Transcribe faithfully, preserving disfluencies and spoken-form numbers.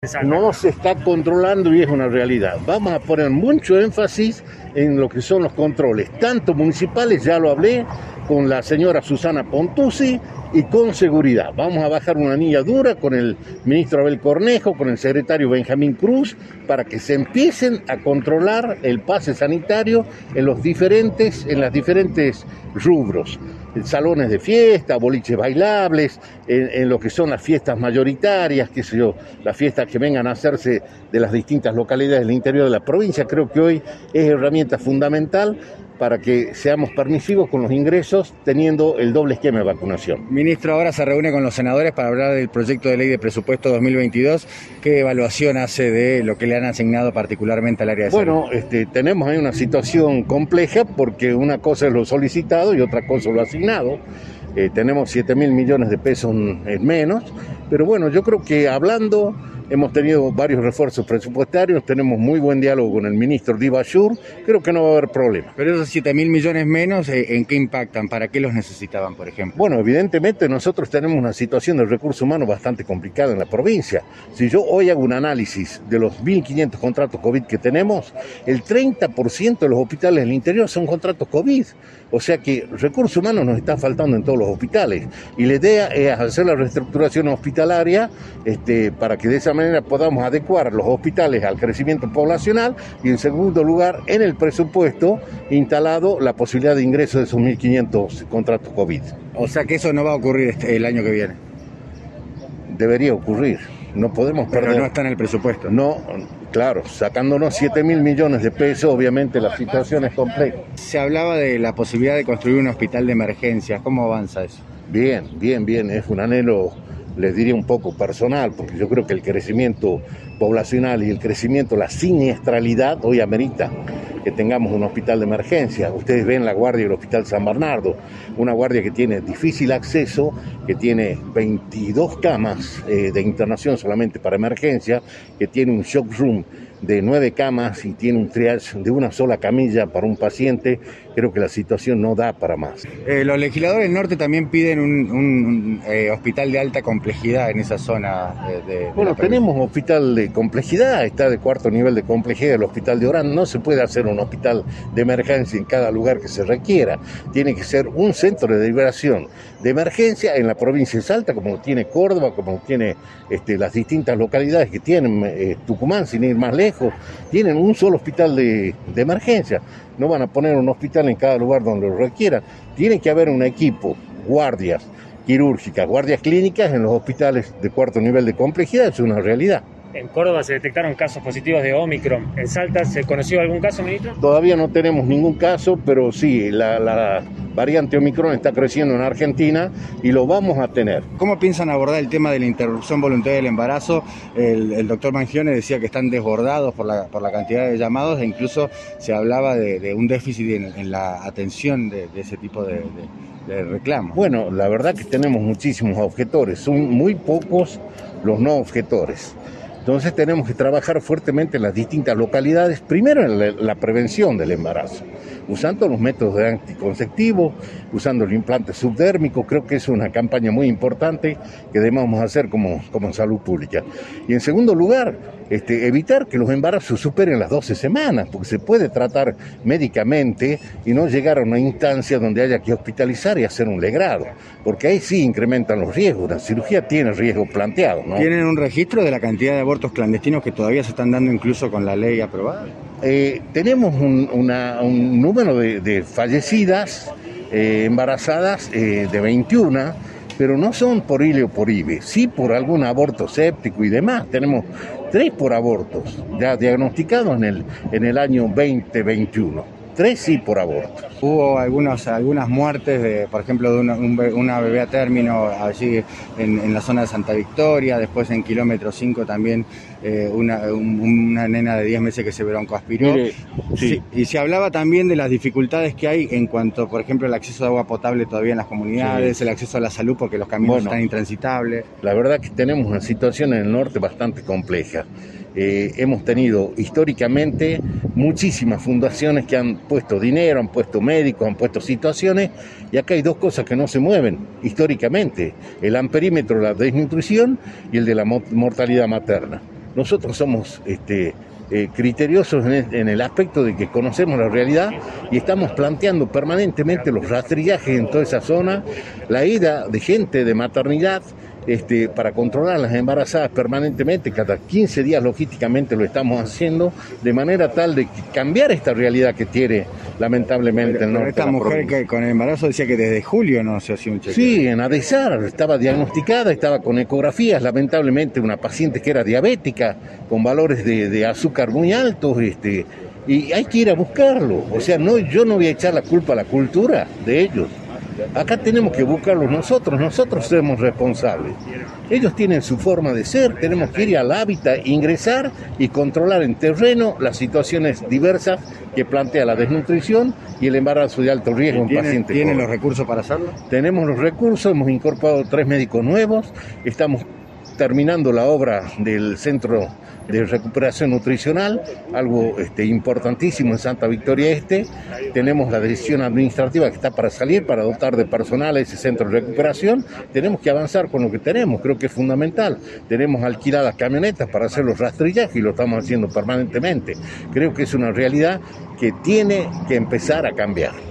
No se está controlando y es una realidad. Vamos a poner mucho énfasis en lo que son los controles, tanto municipales, ya lo hablé con la señora Susana Pontuzzi, y con seguridad. Vamos a bajar una línea dura con el ministro Abel Cornejo, con el secretario Benjamín Cruz, para que se empiecen a controlar el pase sanitario en los diferentes, en las diferentes rubros. En salones de fiesta, boliches bailables, en, en lo que son las fiestas mayoritarias, qué sé yo, las fiestas que vengan a hacerse de las distintas localidades del interior de la provincia. Creo que hoy es herramienta fundamental para que seamos permisivos con los ingresos teniendo el doble esquema de vacunación. Ministro, ahora se reúne con los senadores para hablar del proyecto de ley de presupuesto dos mil veintidós. ¿Qué evaluación hace de lo que le han asignado particularmente al área de bueno, salud? Bueno, este, tenemos ahí una situación compleja porque una cosa es lo solicitado y otra cosa lo asignado. Eh, tenemos siete mil millones de pesos en menos, pero bueno, yo creo que hablando... Hemos tenido varios refuerzos presupuestarios, tenemos muy buen diálogo con el ministro Dibashur, creo que no va a haber problema. Pero esos siete mil millones menos, ¿en qué impactan? ¿Para qué los necesitaban, por ejemplo? Bueno, evidentemente nosotros tenemos una situación de recursos humanos bastante complicada en la provincia. Si yo hoy hago un análisis de los mil quinientos contratos COVID que tenemos, el treinta por ciento de los hospitales del interior son contratos COVID. O sea que recursos humanos nos está faltando en todos los hospitales. Y la idea es hacer la reestructuración hospitalaria este, para que de esa manera podamos adecuar los hospitales al crecimiento poblacional y en segundo lugar en el presupuesto instalado la posibilidad de ingreso de esos mil quinientos contratos COVID. O sea que eso no va a ocurrir este, el año que viene. Debería ocurrir, no podemos Pero perder. no está en el presupuesto. No, claro, sacándonos siete mil millones de pesos, obviamente la situación es compleja. Se hablaba de la posibilidad de construir un hospital de emergencias, ¿cómo avanza eso? Bien, bien, bien, es un anhelo, les diría un poco personal, porque yo creo que el crecimiento poblacional y el crecimiento, la siniestralidad hoy amerita que tengamos un hospital de emergencia. Ustedes ven la guardia del Hospital San Bernardo, una guardia que tiene difícil acceso, que tiene veintidós camas eh, de internación solamente para emergencia, que tiene un shock room de nueve camas y tiene un triage de una sola camilla para un paciente. Creo que la situación no da para más. Eh, los legisladores del norte también piden un, un, un eh, hospital de alta complejidad en esa zona. Eh, de, de bueno, tenemos un hospital de complejidad, está de cuarto nivel de complejidad el hospital de Orán. No se puede hacer un hospital de emergencia en cada lugar que se requiera. Tiene que ser un centro de liberación de emergencia en la provincia de Salta, como tiene Córdoba, como tiene este, las distintas localidades que tienen eh, Tucumán, sin ir más lejos. Tienen un solo hospital de, de emergencia. No van a poner un hospital en cada lugar donde lo requieran. Tiene que haber un equipo, guardias quirúrgicas, guardias clínicas en los hospitales de cuarto nivel de complejidad. Es una realidad. En Córdoba se detectaron casos positivos de Omicron. ¿En Salta se conoció algún caso, ministro? Todavía no tenemos ningún caso, pero sí, la, la variante Omicron está creciendo en Argentina y lo vamos a tener. ¿Cómo piensan abordar el tema de la interrupción voluntaria del embarazo? El, el doctor Mangione decía que están desbordados por la, por la cantidad de llamados e incluso se hablaba de, de un déficit en, en la atención de, de ese tipo de, de, de reclamos. Bueno, la verdad que tenemos muchísimos objetores, son muy pocos los no objetores. Entonces tenemos que trabajar fuertemente en las distintas localidades, primero en la, la prevención del embarazo, usando los métodos de anticonceptivo, usando el implante subdérmico. Creo que es una campaña muy importante que debemos hacer como, como salud pública. Y en segundo lugar, este, evitar que los embarazos superen las doce semanas, porque se puede tratar médicamente y no llegar a una instancia donde haya que hospitalizar y hacer un legrado, porque ahí sí incrementan los riesgos. La cirugía tiene riesgo planteado, ¿no? ¿Tienen un registro de la cantidad de abortos clandestinos que todavía se están dando incluso con la ley aprobada? Eh, tenemos un, una, un número de, de fallecidas eh, embarazadas eh, de veintiuno, pero no son por I L E o por I V E, sí por algún aborto séptico y demás. Tenemos tres por abortos ya diagnosticados en el, en el año veinte veintiuno. Tres sí por aborto. Hubo algunos, algunas muertes, de, por ejemplo, de una, un, una bebé a término allí en, en la zona de Santa Victoria, después en kilómetro cinco también eh, una, un, una nena de diez meses que se broncoaspiró. Mire, sí. Sí, y se hablaba también de las dificultades que hay en cuanto, por ejemplo, el acceso a agua potable todavía en las comunidades, sí. El acceso a la salud porque los caminos bueno, están intransitables. La verdad que tenemos una situación en el norte bastante compleja. Eh, hemos tenido históricamente muchísimas fundaciones que han puesto dinero, han puesto médicos, han puesto situaciones, y acá hay dos cosas que no se mueven históricamente: el amperímetro de la desnutrición y el de la mortalidad materna. nosotros somos este, eh, criteriosos en el, en el aspecto de que conocemos la realidad y estamos planteando permanentemente los rastrillajes en toda esa zona, la ida de gente de maternidad, Este, para controlar a las embarazadas permanentemente, cada quince días logísticamente lo estamos haciendo, de manera tal de cambiar esta realidad que tiene lamentablemente pero, el norte. Pero esta mujer que con el embarazo decía que desde julio no se hacía un chequeo. Sí, en Adesar estaba diagnosticada, estaba con ecografías, lamentablemente una paciente que era diabética, con valores de, de azúcar muy altos, este, y hay que ir a buscarlo. O sea, no, yo no voy a echar la culpa a la cultura de ellos. Acá tenemos que buscarlos nosotros, nosotros somos responsables. Ellos tienen su forma de ser, tenemos que ir al hábitat, ingresar y controlar en terreno las situaciones diversas que plantea la desnutrición y el embarazo de alto riesgo en pacientes. ¿Tienen los recursos para hacerlo? Tenemos los recursos, hemos incorporado tres médicos nuevos, estamos terminando la obra del Centro de Recuperación Nutricional, algo este, importantísimo en Santa Victoria Este. Tenemos la decisión administrativa que está para salir, para dotar de personal a ese centro de recuperación. Tenemos que avanzar con lo que tenemos, creo que es fundamental. Tenemos alquiladas camionetas para hacer los rastrillajes y lo estamos haciendo permanentemente. Creo que es una realidad que tiene que empezar a cambiar.